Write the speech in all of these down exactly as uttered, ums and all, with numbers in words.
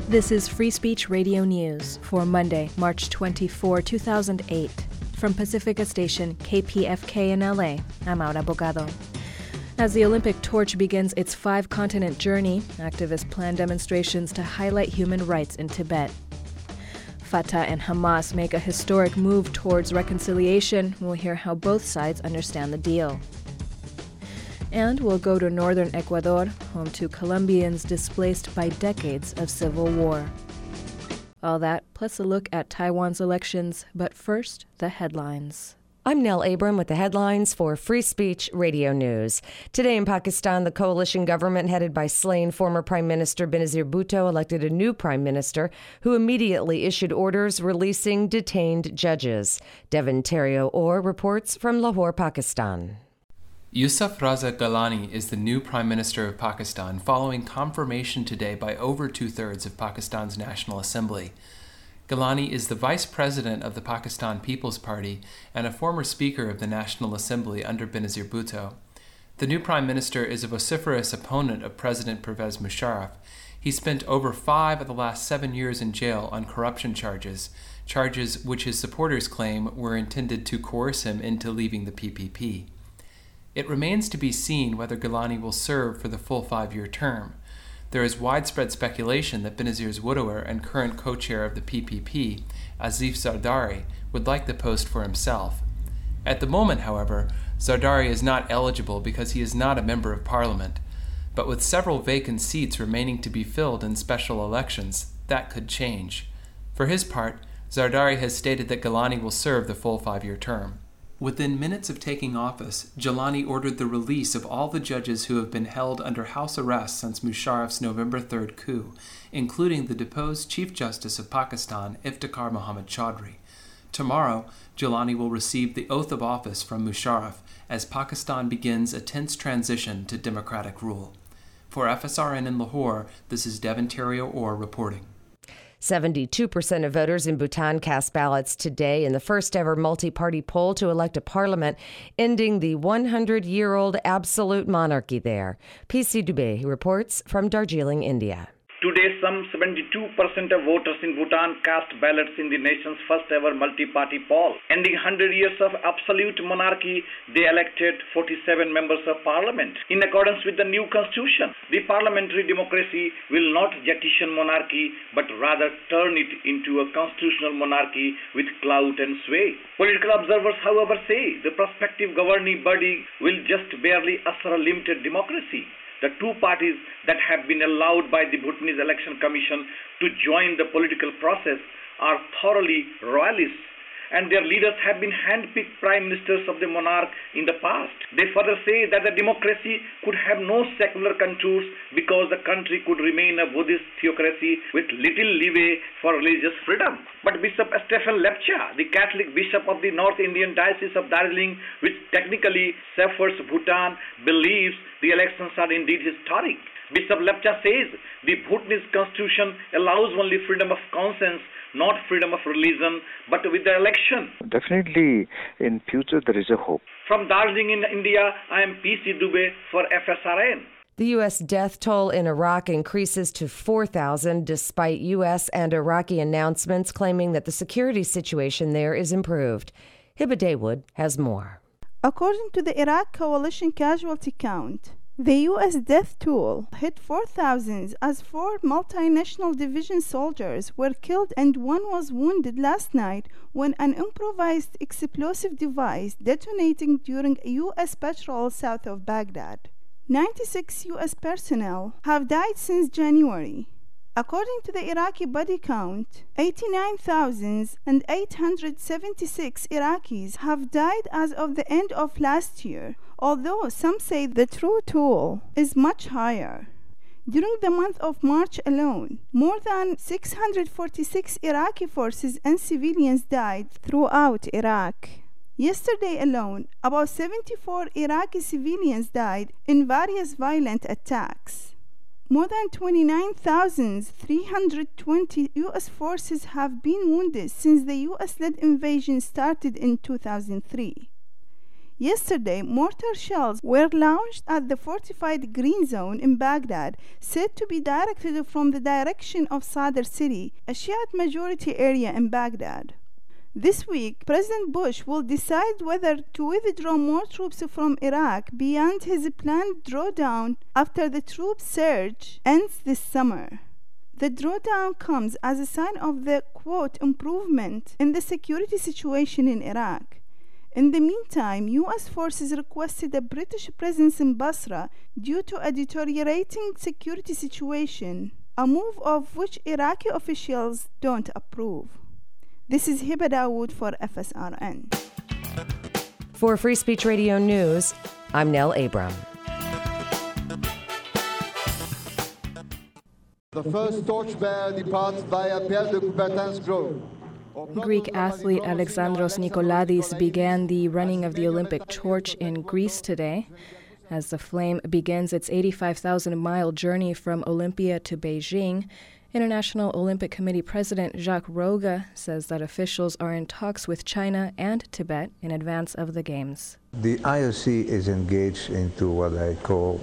This is Free Speech Radio News for Monday, March twenty-fourth, two thousand eight. From Pacifica Station, K P F K in L A, I'm Aura Bogado. As the Olympic torch begins its five-continent journey, activists plan demonstrations to highlight human rights in Tibet. Fatah and Hamas make a historic move towards reconciliation. We'll hear how both sides understand the deal. And we'll go to northern Ecuador, home to Colombians displaced by decades of civil war. All that, plus a look at Taiwan's elections, but first, the headlines. I'm Nell Abram with the headlines for Free Speech Radio News. Today in Pakistan, the coalition government headed by slain former Prime Minister Benazir Bhutto elected a new prime minister who immediately issued orders releasing detained judges. Devin Terrio-Orr reports from Lahore, Pakistan. Yusuf Raza Gilani is the new Prime Minister of Pakistan following confirmation today by over two-thirds of Pakistan's National Assembly. Gilani is the Vice President of the Pakistan People's Party and a former Speaker of the National Assembly under Benazir Bhutto. The new Prime Minister is a vociferous opponent of President Pervez Musharraf. He spent over five of the last seven years in jail on corruption charges, charges which his supporters claim were intended to coerce him into leaving the P P P. It remains to be seen whether Gilani will serve for the full five-year term. There is widespread speculation that Benazir's widower and current co-chair of the P P P, Asif Zardari, would like the post for himself. At the moment, however, Zardari is not eligible because he is not a member of parliament. But with several vacant seats remaining to be filled in special elections, that could change. For his part, Zardari has stated that Gilani will serve the full five-year term. Within minutes of taking office, Gilani ordered the release of all the judges who have been held under house arrest since Musharraf's November third coup, including the deposed Chief Justice of Pakistan, Iftikhar Muhammad Chaudhry. Tomorrow, Gilani will receive the oath of office from Musharraf as Pakistan begins a tense transition to democratic rule. For F S R N in Lahore, this is Devin Terrio-Orr reporting. seventy-two percent of voters in Bhutan cast ballots today in the first-ever multi-party poll to elect a parliament, ending the one hundred year old absolute monarchy there. P C Dubey reports from Darjeeling, India. Today, some seventy-two percent of voters in Bhutan cast ballots in the nation's first-ever multi-party poll. Ending one hundred years of absolute monarchy, they elected forty-seven members of parliament. In accordance with the new constitution, the parliamentary democracy will not jettison monarchy, but rather turn it into a constitutional monarchy with clout and sway. Political observers, however, say the prospective governing body will just barely usher a limited democracy. The two parties that have been allowed by the Bhutanese Election Commission to join the political process are thoroughly royalists, and their leaders have been hand-picked prime ministers of the monarch in the past. They further say that the democracy could have no secular contours because the country could remain a Buddhist theocracy with little leeway for religious freedom. But Bishop Stephen Lepcha, the Catholic bishop of the North Indian Diocese of Darjeeling, which technically suffers Bhutan, believes the elections are indeed historic. Bishop Lepcha says the Bhutanese constitution allows only freedom of conscience, not freedom of religion, but with the election. Definitely, in future there is a hope. From Darjeeling in India, I am P C Dubey for F S R N. The U S death toll in Iraq increases to four thousand despite U S and Iraqi announcements claiming that the security situation there is improved. Hiba Daywood has more. According to the Iraq coalition casualty count, the U S death toll hit four thousand as four multinational division soldiers were killed and one was wounded last night when an improvised explosive device detonating during a U S patrol south of Baghdad. ninety-six U S personnel have died since January. According to the Iraqi body count, eighty-nine thousand eight hundred seventy-six Iraqis have died as of the end of last year, although some say the true toll is much higher. During the month of March alone, more than six hundred forty-six Iraqi forces and civilians died throughout Iraq. Yesterday alone, about seventy-four Iraqi civilians died in various violent attacks. More than twenty-nine thousand three hundred twenty U S forces have been wounded since the U S-led invasion started in two thousand three. Yesterday, mortar shells were launched at the fortified Green Zone in Baghdad, said to be directed from the direction of Sadr city, a Shiite majority area in Baghdad. This week, President Bush will decide whether to withdraw more troops from Iraq beyond his planned drawdown after the troop surge ends this summer. The drawdown comes as a sign of the, quote, improvement in the security situation in Iraq. In the meantime, U S forces requested a British presence in Basra due to a deteriorating security situation, a move of which Iraqi officials don't approve. This is Hiba Dawood for F S R N. For Free Speech Radio News, I'm Nell Abram. The first torchbearer departs via Pierre de Coubertin's grove. Greek athlete Alexandros Nikoladis began the running of the Olympic torch in Greece today. As the flame begins its eighty-five thousand mile journey from Olympia to Beijing, International Olympic Committee President Jacques Rogge says that officials are in talks with China and Tibet in advance of the Games. The I O C is engaged into what I call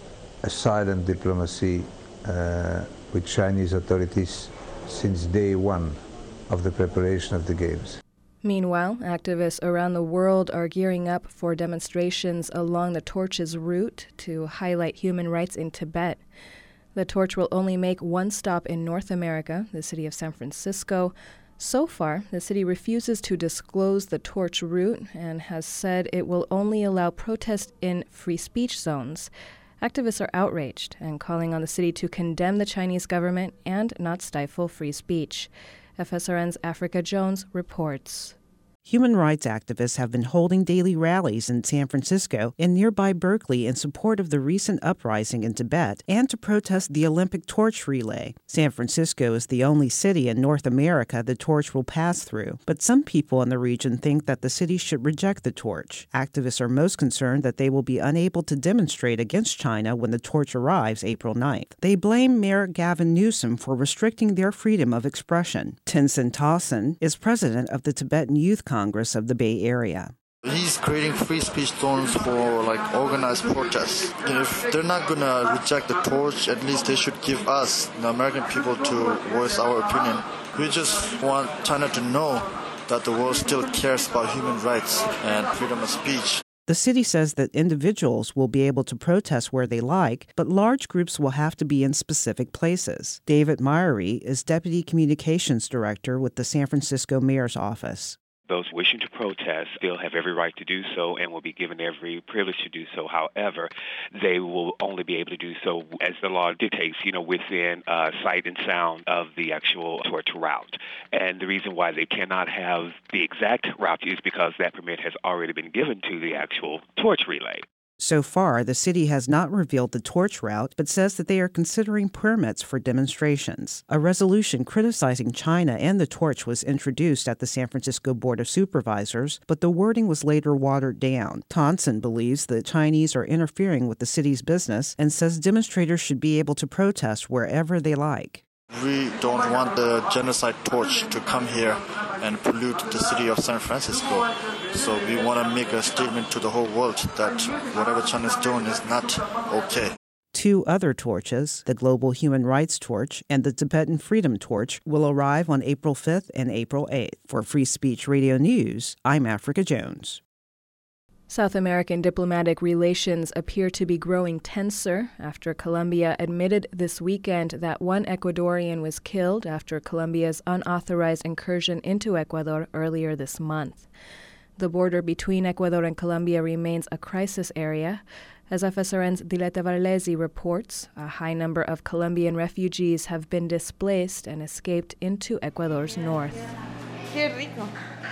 a silent diplomacy uh, with Chinese authorities since day one of the preparation of the Games. Meanwhile, activists around the world are gearing up for demonstrations along the torch's route to highlight human rights in Tibet. The torch will only make one stop in North America, the city of San Francisco. So far, the city refuses to disclose the torch route and has said it will only allow protest in free speech zones. Activists are outraged and calling on the city to condemn the Chinese government and not stifle free speech. F S R N's Africa Jones reports. Human rights activists have been holding daily rallies in San Francisco and nearby Berkeley in support of the recent uprising in Tibet and to protest the Olympic torch relay. San Francisco is the only city in North America the torch will pass through, but some people in the region think that the city should reject the torch. Activists are most concerned that they will be unable to demonstrate against China when the torch arrives April ninth. They blame Mayor Gavin Newsom for restricting their freedom of expression. Tenzin Towson is president of the Tibetan Youth Congress of the Bay Area. He's creating free speech zones for like organized protests. If they're not gonna reject the torch, at least they should give us, the American people, to voice our opinion. We just want China to know that the world still cares about human rights and freedom of speech. The city says that individuals will be able to protest where they like, but large groups will have to be in specific places. David Meyerly is Deputy Communications Director with the San Francisco Mayor's Office. Those wishing to protest still have every right to do so and will be given every privilege to do so. However, they will only be able to do so as the law dictates, you know, within uh, sight and sound of the actual torch route. And the reason why they cannot have the exact route is because that permit has already been given to the actual torch relay. So far, the city has not revealed the torch route, but says that they are considering permits for demonstrations. A resolution criticizing China and the torch was introduced at the San Francisco Board of Supervisors, but the wording was later watered down. Towson believes the Chinese are interfering with the city's business and says demonstrators should be able to protest wherever they like. We don't want the genocide torch to come here and pollute the city of San Francisco. So we want to make a statement to the whole world that whatever China is doing is not okay. Two other torches, the Global Human Rights Torch and the Tibetan Freedom Torch, will arrive on April fifth and April eighth. For Free Speech Radio News, I'm Africa Jones. South American diplomatic relations appear to be growing tenser after Colombia admitted this weekend that one Ecuadorian was killed after Colombia's unauthorized incursion into Ecuador earlier this month. The border between Ecuador and Colombia remains a crisis area. As F S R N's Diletta Varlesi reports, a high number of Colombian refugees have been displaced and escaped into Ecuador's north. Qué rico.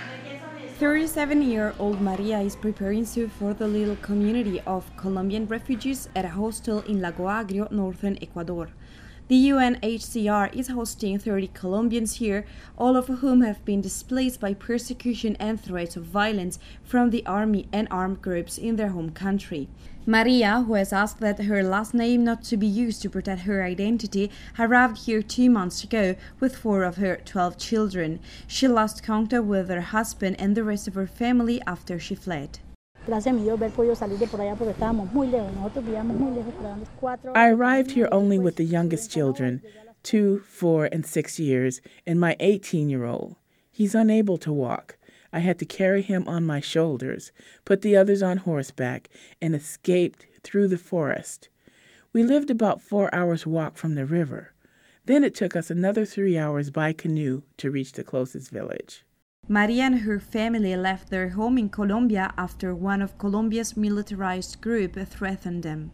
thirty-seven-year-old Maria is preparing soup for the little community of Colombian refugees at a hostel in Lago Agrio, northern Ecuador. The U N H C R is hosting thirty Colombians here, all of whom have been displaced by persecution and threats of violence from the army and armed groups in their home country. Maria, who has asked that her last name not to be used to protect her identity, arrived here two months ago with four of her twelve children. She lost contact with her husband and the rest of her family after she fled. I arrived here only with the youngest children, two, four, and six years, and my eighteen-year-old. He's unable to walk. I had to carry him on my shoulders, put the others on horseback, and escaped through the forest. We lived about four hours' walk from the river. Then it took us another three hours by canoe to reach the closest village. Maria and her family left their home in Colombia after one of Colombia's militarized groups threatened them.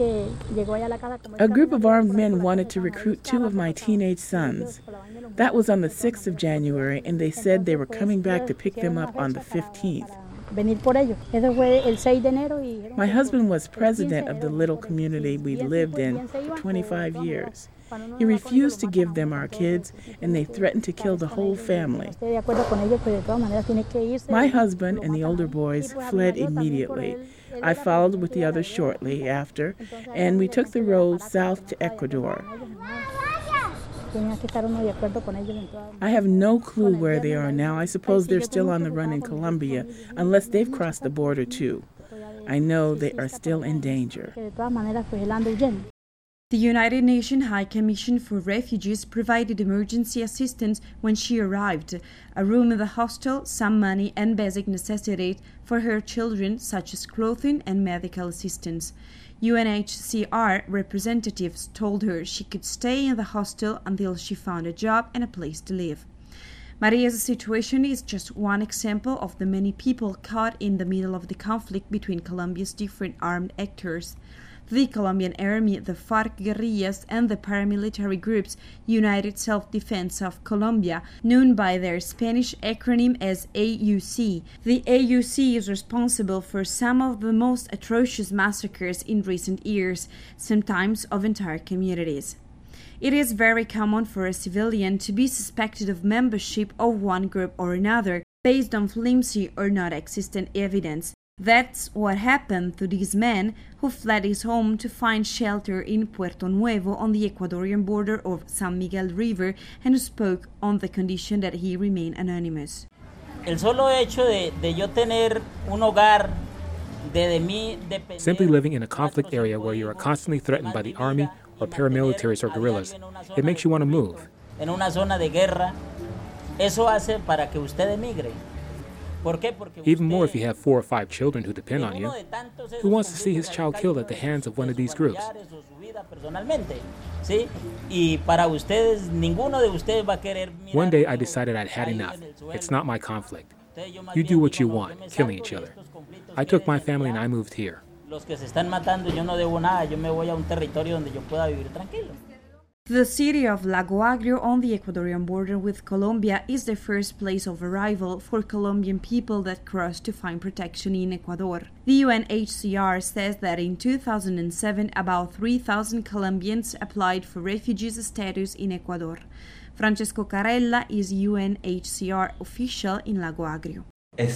A group of armed men wanted to recruit two of my teenage sons. That was on the sixth of January, and they said they were coming back to pick them up on the fifteenth. My husband was president of the little community we lived in for twenty-five years. He refused to give them our kids, and they threatened to kill the whole family. My husband and the older boys fled immediately. I followed with the others shortly after, and we took the road south to Ecuador. I have no clue where they are now. I suppose they're still on the run in Colombia, unless they've crossed the border too. I know they are still in danger. The United Nations High Commission for Refugees provided emergency assistance when she arrived: a room in the hostel, some money and basic necessities for her children, such as clothing and medical assistance. U N H C R representatives told her she could stay in the hostel until she found a job and a place to live. Maria's situation is just one example of the many people caught in the middle of the conflict between Colombia's different armed actors. The Colombian Army, the FARC guerrillas, and the paramilitary groups United Self-Defense of Colombia, known by their Spanish acronym as A U C. The A U C is responsible for some of the most atrocious massacres in recent years, sometimes of entire communities. It is very common for a civilian to be suspected of membership of one group or another, based on flimsy or non-existent evidence. That's what happened to this man who fled his home to find shelter in Puerto Nuevo on the Ecuadorian border of San Miguel River, and who spoke on the condition that he remain anonymous. Simply living in a conflict area where you are constantly threatened by the army or paramilitaries or guerrillas, it makes you want to move. Even more if you have four or five children who depend on you. Who wants to see his child killed at the hands of one of these groups? One day I decided I'd had enough. It's not my conflict. You do what you want, killing each other. I took my family and I moved here. The city of Lago Agrio on the Ecuadorian border with Colombia is the first place of arrival for Colombian people that cross to find protection in Ecuador. The U N H C R says that in two thousand seven, about three thousand Colombians applied for refugee status in Ecuador. Francesco Carella is U N H C R official in Lago Agrio.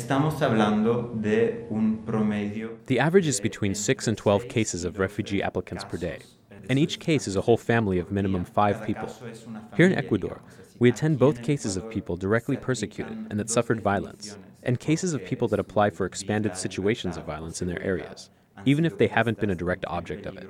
The average is between six and twelve cases of refugee applicants per day. And each case is a whole family of minimum five people. Here in Ecuador, we attend both cases of people directly persecuted and that suffered violence, and cases of people that apply for expanded situations of violence in their areas, even if they haven't been a direct object of it.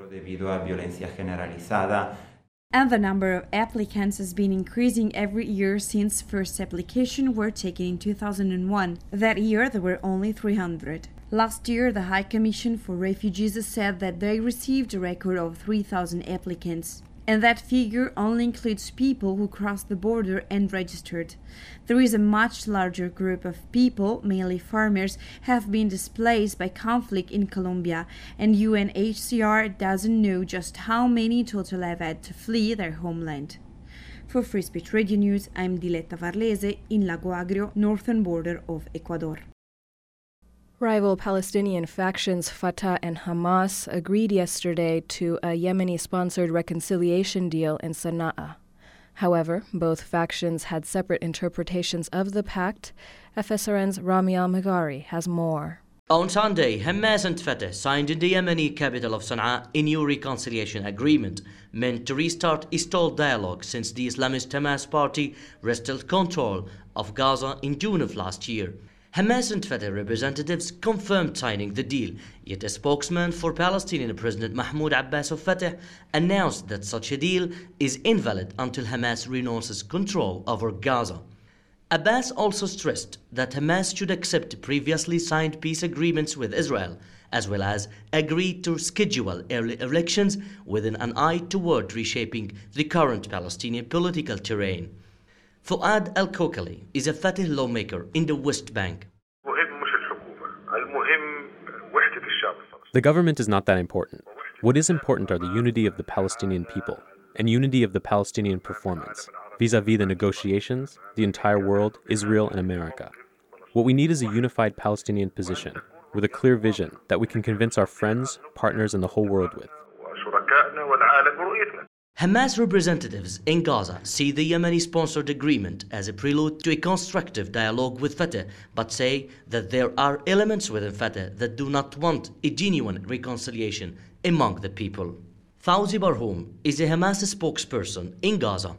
And the number of applicants has been increasing every year since first applications were taken in two thousand one. That year, there were only three hundred. Last year, the High Commission for Refugees said that they received a record of three thousand applicants. And that figure only includes people who crossed the border and registered. There is a much larger group of people, mainly farmers, have been displaced by conflict in Colombia, and U N H C R doesn't know just how many total have had to flee their homeland. For Free Speech Radio News, I'm Diletta Varlese in Lago Agrio, northern border of Ecuador. Rival Palestinian factions Fatah and Hamas agreed yesterday to a Yemeni-sponsored reconciliation deal in Sana'a. However, both factions had separate interpretations of the pact. F S R N's Rami Al-Meghari has more. On Sunday, Hamas and Fatah signed in the Yemeni capital of Sana'a a new reconciliation agreement meant to restart a stalled dialogue since the Islamist Hamas party wrested control of Gaza in June of last year. Hamas and Fatah representatives confirmed signing the deal, yet a spokesman for Palestinian President Mahmoud Abbas of Fatah announced that such a deal is invalid until Hamas renounces control over Gaza. Abbas also stressed that Hamas should accept previously signed peace agreements with Israel, as well as agree to schedule early elections with an eye toward reshaping the current Palestinian political terrain. Fuad Al-Kokali is a Fatah lawmaker in the West Bank. The government is not that important. What is important are the unity of the Palestinian people and unity of the Palestinian performance, vis-a-vis the negotiations, the entire world, Israel and America. What we need is a unified Palestinian position, with a clear vision that we can convince our friends, partners, and the whole world with. Hamas representatives in Gaza see the Yemeni-sponsored agreement as a prelude to a constructive dialogue with Fatah, but say that there are elements within Fatah that do not want a genuine reconciliation among the people. Fawzi Barhoum is a Hamas spokesperson in Gaza.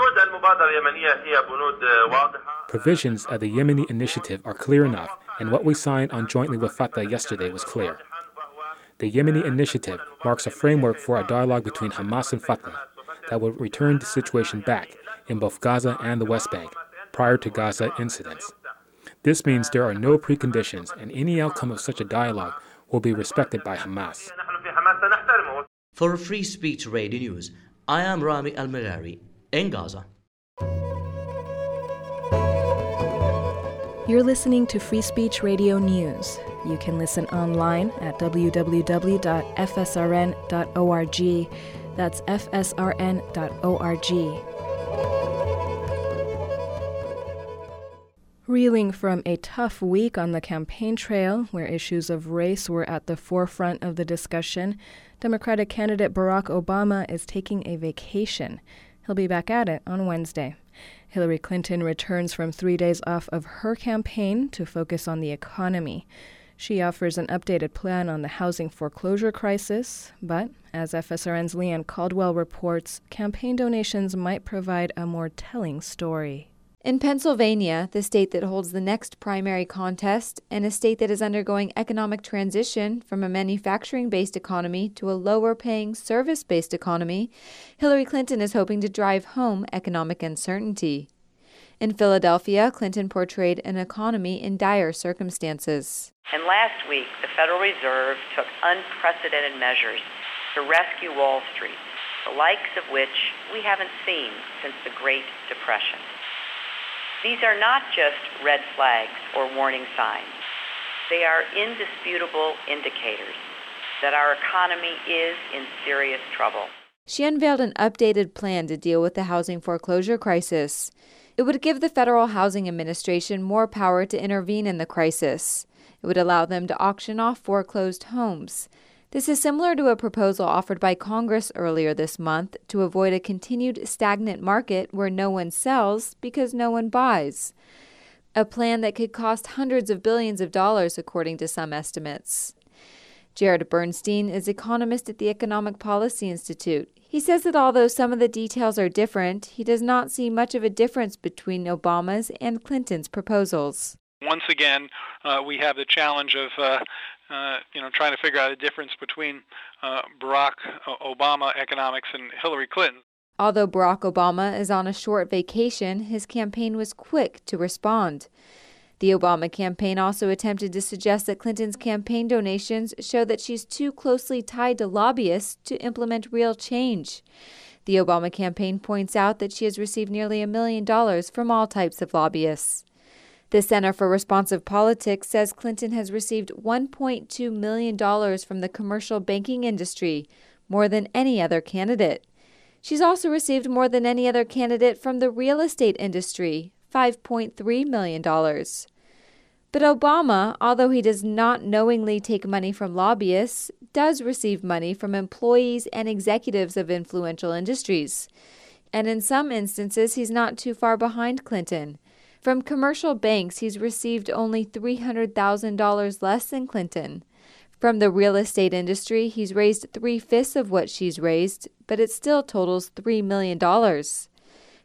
Provisions of the Yemeni initiative are clear enough, and what we signed on jointly with Fatah yesterday was clear. The Yemeni initiative marks a framework for a dialogue between Hamas and Fatah that will return the situation back in both Gaza and the West Bank prior to Gaza incidents. This means there are no preconditions, and any outcome of such a dialogue will be respected by Hamas. For Free Speech Radio News, I am Rami Al-Mirari in Gaza. You're listening to Free Speech Radio News. You can listen online at w w w dot f s r n dot org. That's f s r n dot org. Reeling from a tough week on the campaign trail, where issues of race were at the forefront of the discussion, Democratic candidate Barack Obama is taking a vacation. He'll be back at it on Wednesday. Hillary Clinton returns from three days off of her campaign to focus on the economy. She offers an updated plan on the housing foreclosure crisis, but, as F S R N's Leanne Caldwell reports, campaign donations might provide a more telling story. In Pennsylvania, the state that holds the next primary contest, and a state that is undergoing economic transition from a manufacturing-based economy to a lower-paying service-based economy, Hillary Clinton is hoping to drive home economic uncertainty. In Philadelphia, Clinton portrayed an economy in dire circumstances. And last week, the Federal Reserve took unprecedented measures to rescue Wall Street, the likes of which we haven't seen since the Great Depression. These are not just red flags or warning signs. They are indisputable indicators that our economy is in serious trouble. She unveiled an updated plan to deal with the housing foreclosure crisis. It would give the Federal Housing Administration more power to intervene in the crisis. It would allow them to auction off foreclosed homes. This is similar to a proposal offered by Congress earlier this month to avoid a continued stagnant market where no one sells because no one buys. A plan that could cost hundreds of billions of dollars, according to some estimates. Jared Bernstein is economist at the Economic Policy Institute. He says that although some of the details are different, he does not see much of a difference between Obama's and Clinton's proposals. Once again, uh, we have the challenge of uh, uh, you know, trying to figure out a difference between uh, Barack Obama economics and Hillary Clinton. Although Barack Obama is on a short vacation, his campaign was quick to respond. The Obama campaign also attempted to suggest that Clinton's campaign donations show that she's too closely tied to lobbyists to implement real change. The Obama campaign points out that she has received nearly a million dollars from all types of lobbyists. The Center for Responsive Politics says Clinton has received one point two million dollars from the commercial banking industry, more than any other candidate. She's also received more than any other candidate from the real estate industry, five point three million dollars. But Obama, although he does not knowingly take money from lobbyists, does receive money from employees and executives of influential industries. And in some instances, he's not too far behind Clinton. From commercial banks, he's received only three hundred thousand dollars less than Clinton. From the real estate industry, he's raised three-fifths of what she's raised, but it still totals three million dollars.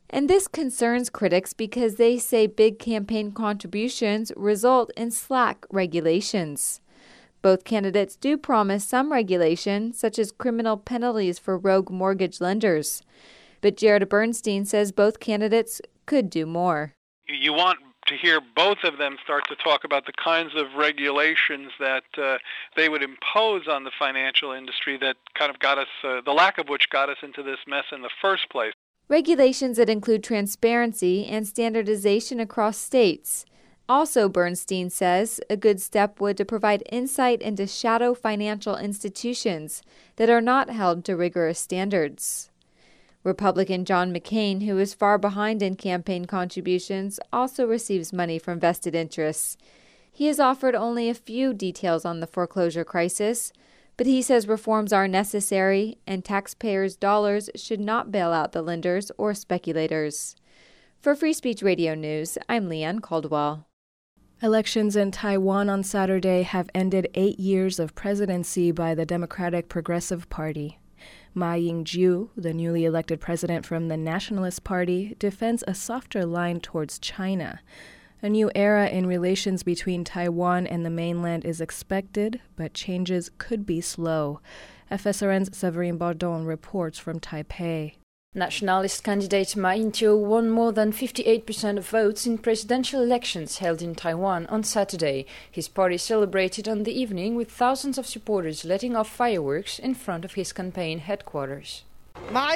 And this concerns critics because they say big campaign contributions result in slack regulations. Both candidates do promise some regulation, such as criminal penalties for rogue mortgage lenders. But Jared Bernstein says both candidates could do more. You want to hear both of them start to talk about the kinds of regulations that uh, they would impose on the financial industry that kind of got us, uh, the lack of which got us into this mess in the first place. Regulations that include transparency and standardization across states. Also, Bernstein says, a good step would to provide insight into shadow financial institutions that are not held to rigorous standards. Republican John McCain, who is far behind in campaign contributions, also receives money from vested interests. He has offered only a few details on the foreclosure crisis, but he says reforms are necessary and taxpayers' dollars should not bail out the lenders or speculators. For Free Speech Radio News, I'm Leanne Caldwell. Elections in Taiwan on Saturday have ended eight years of presidency by the Democratic Progressive Party. Ma Ying-jeou, the newly elected president from the Nationalist Party, defends a softer line towards China. A new era in relations between Taiwan and the mainland is expected, but changes could be slow. F S R N's Séverine Bardon reports from Taipei. Nationalist candidate Ma Ying-jeou won more than fifty-eight percent of votes in presidential elections held in Taiwan on Saturday. His party celebrated on the evening with thousands of supporters letting off fireworks in front of his campaign headquarters. Ma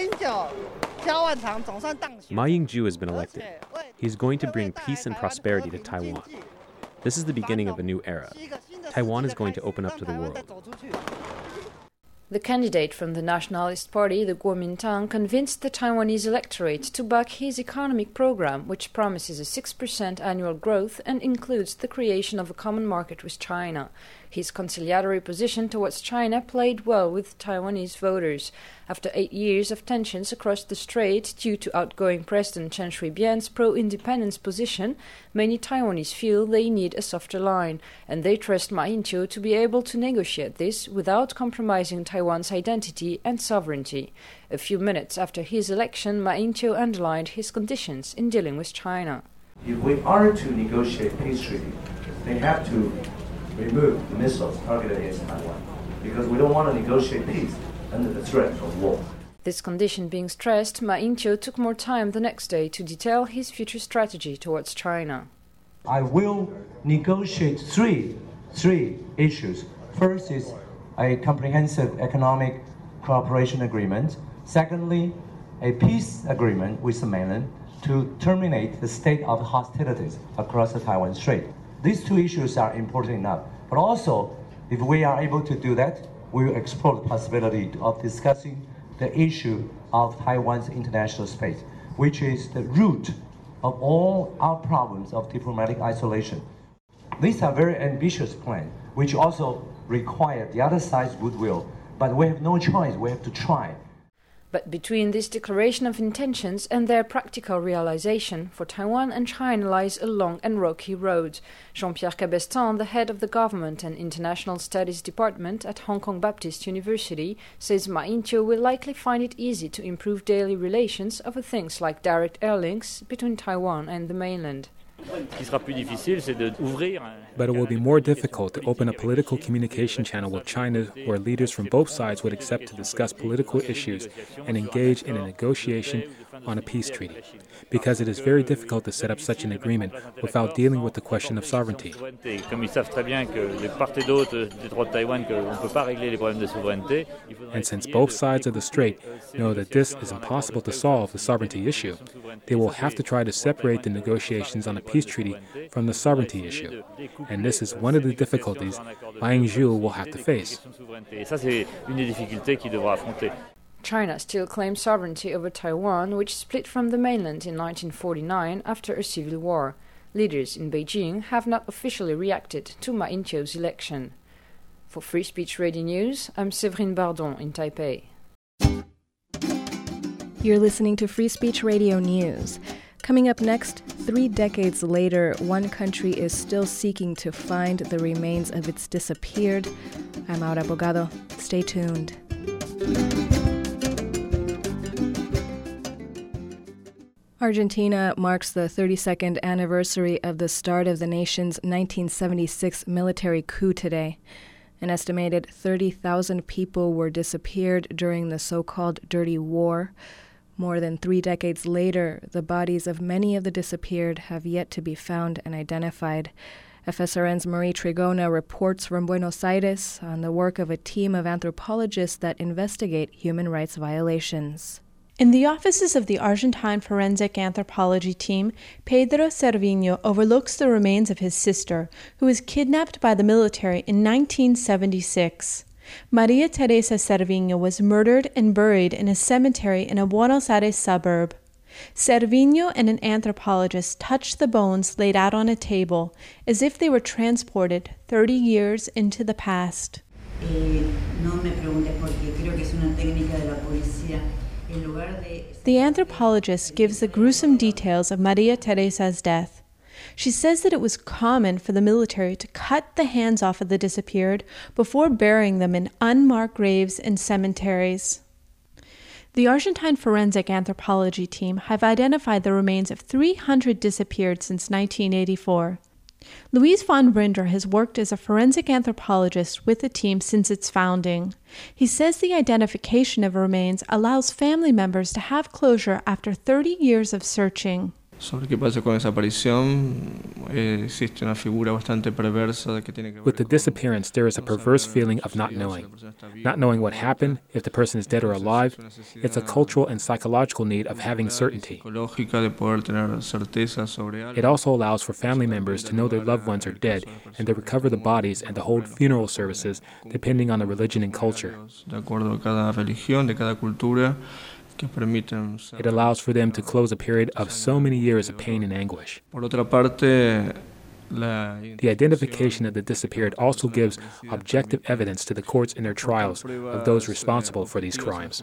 Ying-jeou has been elected. He's going to bring peace and prosperity to Taiwan. This is the beginning of a new era. Taiwan is going to open up to the world. The candidate from the Nationalist Party, the Kuomintang, convinced the Taiwanese electorate to back his economic program, which promises a six percent annual growth and includes the creation of a common market with China. His conciliatory position towards China played well with Taiwanese voters. After eight years of tensions across the strait due to outgoing President Chen Shui-bian's pro-independence position, many Taiwanese feel they need a softer line, and they trust Ma Ying-jeou to be able to negotiate this without compromising Taiwan's identity and sovereignty. A few minutes after his election, Ma Ying-jeou underlined his conditions in dealing with China. If we are to negotiate peace treaty, they have to remove the missiles targeted against Taiwan, because we don't want to negotiate peace under the threat of war. This condition being stressed, Ma Ying-jeou took more time the next day to detail his future strategy towards China. I will negotiate three, three issues. First is a comprehensive economic cooperation agreement. Secondly, a peace agreement with the mainland to terminate the state of hostilities across the Taiwan Strait. These two issues are important enough, but also, if we are able to do that, we will explore the possibility of discussing the issue of Taiwan's international space, which is the root of all our problems of diplomatic isolation. These are very ambitious plans, which also require the other side's goodwill, but we have no choice, we have to try. But between this declaration of intentions and their practical realization, for Taiwan and China lies a long and rocky road. Jean-Pierre Cabestan, the head of the Government and International Studies Department at Hong Kong Baptist University, says Ma Ying-jeou will likely find it easy to improve daily relations over things like direct air links between Taiwan and the mainland. But it will be more difficult to open a political communication channel with China where leaders from both sides would accept to discuss political issues and engage in a negotiation on a peace treaty, because it is very difficult to set up such an agreement without dealing with the question of sovereignty. And since both sides of the strait know that this is impossible to solve the sovereignty issue, they will have to try to separate the negotiations on a peace treaty from the sovereignty issue. And this is one of the difficulties Ma Ying-jeou will have to face. China still claims sovereignty over Taiwan, which split from the mainland in nineteen forty-nine after a civil war. Leaders in Beijing have not officially reacted to Ma Ying-jeou's election. For Free Speech Radio News, I'm Séverine Bardon in Taipei. You're listening to Free Speech Radio News. Coming up next, three decades later, one country is still seeking to find the remains of its disappeared. I'm Aura Bogado. Stay tuned. Argentina marks the thirty-second anniversary of the start of the nation's nineteen seventy-six military coup today. An estimated thirty thousand people were disappeared during the so-called Dirty War. More than three decades later, the bodies of many of the disappeared have yet to be found and identified. F S R N's Marie Trigona reports from Buenos Aires on the work of a team of anthropologists that investigate human rights violations. In the offices of the Argentine forensic anthropology team, Pedro Cerviño overlooks the remains of his sister, who was kidnapped by the military in nineteen seventy-six. Maria Teresa Cerviño was murdered and buried in a cemetery in a Buenos Aires suburb. Cerviño and an anthropologist touched the bones laid out on a table as if they were transported thirty years into the past. The anthropologist gives the gruesome details of Maria Teresa's death. She says that it was common for the military to cut the hands off of the disappeared before burying them in unmarked graves in cemeteries. The Argentine forensic anthropology team have identified the remains of three hundred disappeared since nineteen eighty-four. Luis von Brinder has worked as a forensic anthropologist with the team since its founding. He says the identification of remains allows family members to have closure after thirty years of searching. Sobre qué pasa con esa aparición, eh, existe una figura bastante perversa de que tiene que ver. With the disappearance, there is a perverse feeling of not knowing. Not knowing what happened, if the person is dead or alive. It's a cultural and psychological need of having certainty. It also allows for family members to know their loved ones are dead and to recover the bodies and to hold funeral services depending on the religion and culture. De acuerdo a cada religión, de cada cultura. It allows for them to close a period of so many years of pain and anguish. The identification of the disappeared also gives objective evidence to the courts in their trials of those responsible for these crimes.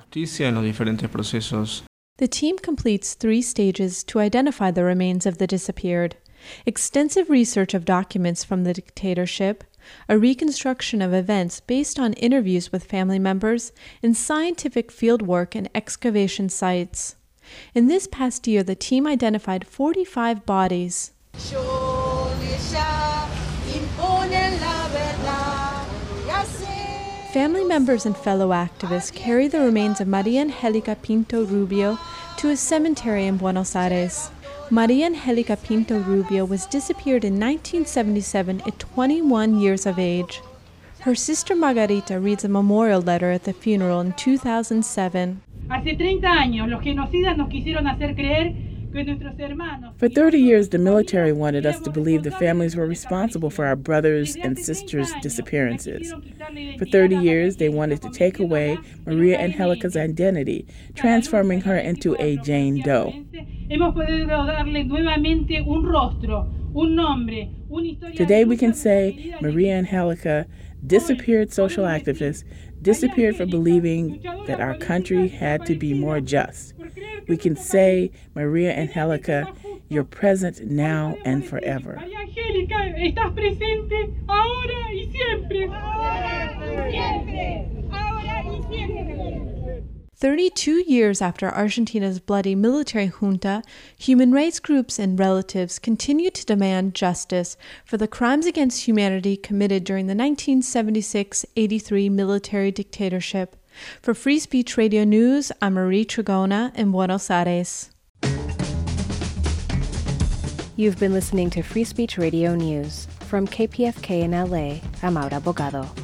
The team completes three stages to identify the remains of the disappeared: extensive research of documents from the dictatorship, a reconstruction of events based on interviews with family members, and scientific fieldwork and excavation sites. In this past year, the team identified forty-five bodies. Family members and fellow activists carry the remains of Maria Angelica Pinto Rubio to a cemetery in Buenos Aires. Maria Angelica Pinto Rubio was disappeared in nineteen seventy-seven at twenty-one years of age. Her sister Margarita reads a memorial letter at the funeral in two thousand seven. For thirty years, the military wanted us to believe the families were responsible for our brothers' and sisters' disappearances. For thirty years, they wanted to take away Maria Angelica's identity, transforming her into a Jane Doe. Today we can say Maria Angelica, disappeared social activist, disappeared for believing that our country had to be more just. We can say, Maria Angelica, you're present now and forever. Thirty-two years after Argentina's bloody military junta, human rights groups and relatives continue to demand justice for the crimes against humanity committed during the nineteen seventy-six eighty-three military dictatorship. For Free Speech Radio News, I'm Marie Trigona in Buenos Aires. You've been listening to Free Speech Radio News. From K P F K in L A, I'm Aura Bogado.